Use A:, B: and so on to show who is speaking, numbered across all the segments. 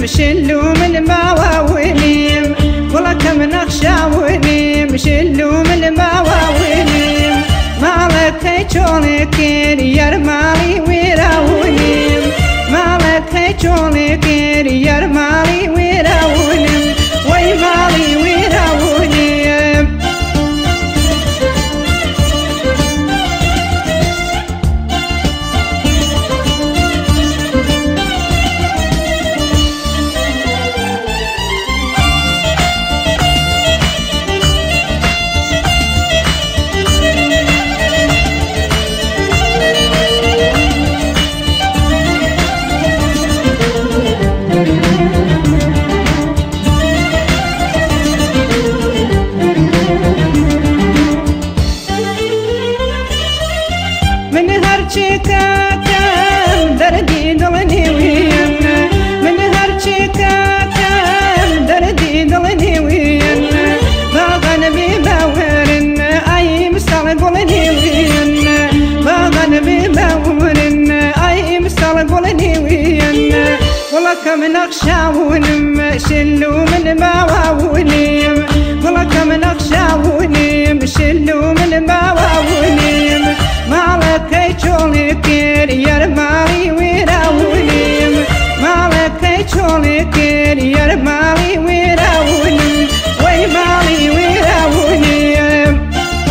A: شلو من المواويل والله كم نخشى ونيم شلو من المواويل مالك هيجونك يا رمالي ويراونيم مالك هيجونك يا رمالي ويراونيم وي مالي ويراونيم من هرشيكا كم دردي ضلني وين من هرشيكا كم دردي ضلني وين باغن بباورن اي مستقبلني وين باغن بباورن اي مستقبلني وين والله كم نخشاونم شلو من باواونيم والله كم نخشاونم شلو من باواونيم مالك هيجونك يا رمالي ويراونيم مالك هيجونك يا رمالي ويراونيم وي مالي ويراونيم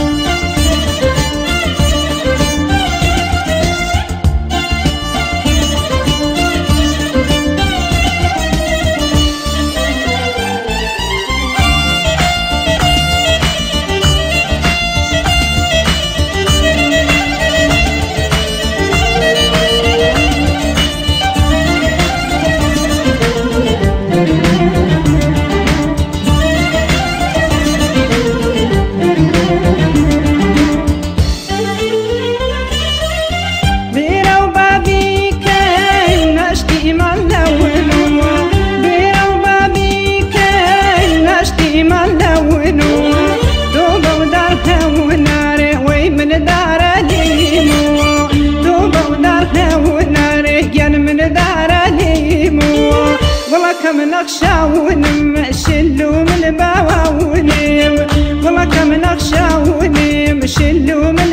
A: كم نخشاونم شلو من باواونيم والله كم نخشاونم شلو من